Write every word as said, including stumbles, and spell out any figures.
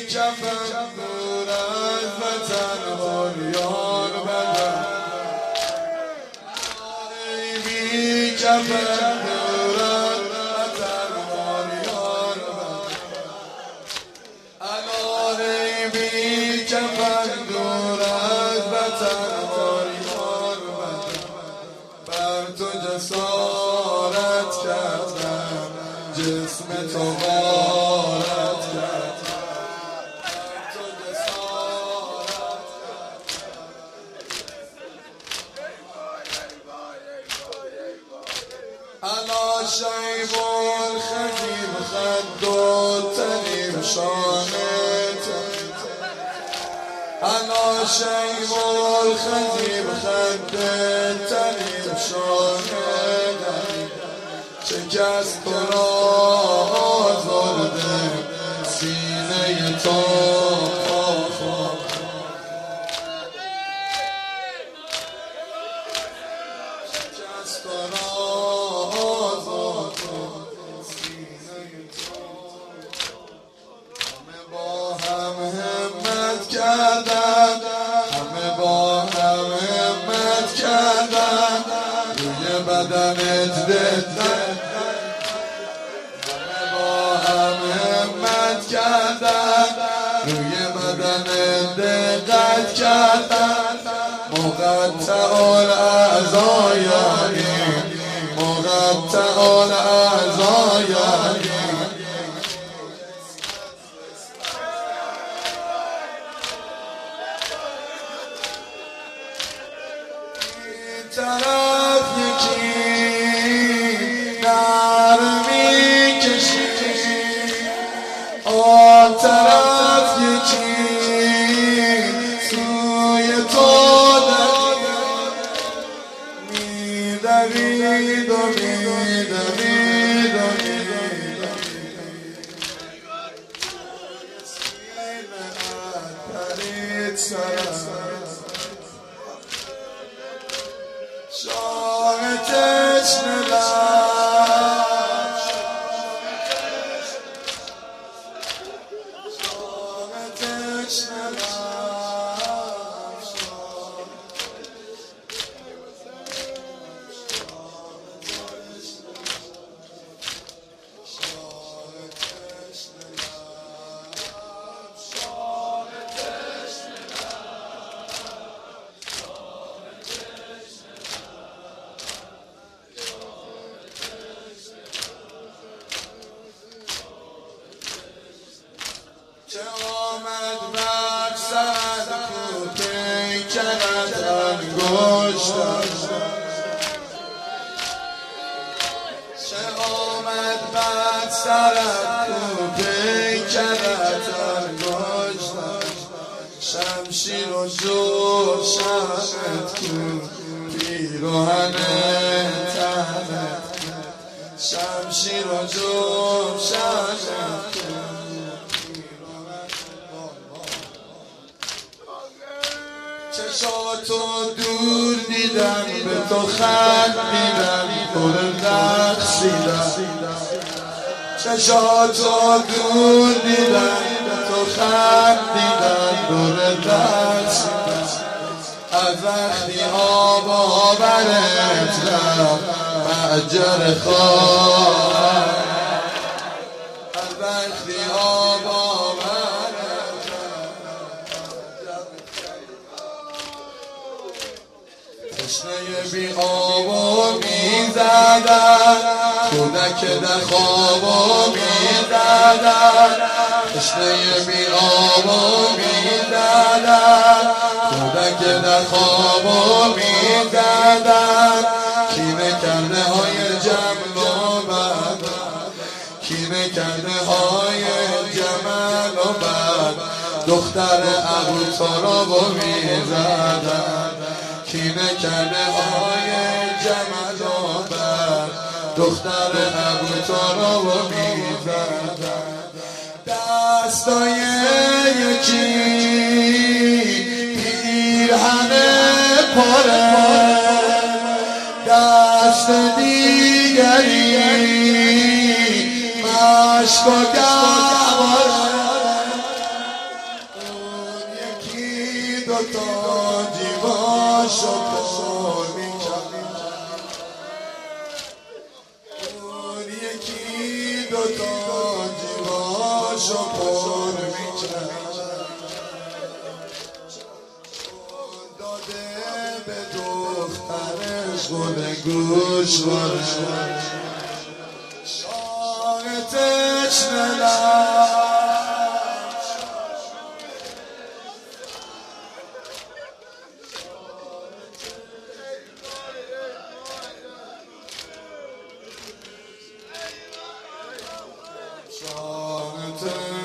کفن دور از وطن عریان بدن ای بی کفن دور از وطن عریان بدن الان ای بی کفن دور از وطن عریان بدن بر تو جسارت کردم جسم تو غارت کردم انا شیب الخدیم خد و تنیم شانت انا شیب الخدیم خد تنیم شانت چه کس تو را آزرده سینه تو همه با هم همت کردن روی بدنت دقت همه با هم همت کردن روی بدنت دقت کردن مقطع الاعضای مقطع الاعضای طرف یکی نرمی کشی آن طرف یکی سوی تو میدوید و میدوید و میدوید پرید سرم شام تشنه لب شام تشنه لب چه آمد مقصد کو پیکرت انگشتم چه آمد مقصد کو پیکرت انگشتم شمشیر و جوشنت کو پیراهن تنت شمشیر و جوشنت کو چشاتو دور دیدم به تو خط دیدم پر رقصیدم چشاتو دور دیدم به تو خط دیدم پر رقصیدم از وقتی آب آورت رفت مأجر خواهر از وقتی آب تشنه بی آب می زدن کودک در خواب می زدن تشنه بی آب می زدن کودک در خواب می زدن کینه کرده های جمل و بد کینه کرده های جمل و بد دختر ابو طالب می زدن کینه کرده های جمل و بر دختر ابو طالب می زدن دستای یکی پیرهن پاره دست دیگری مشک و گواره چشماشو پر میکرد داده به دخترش گل گوش وارد شاه تشنه لب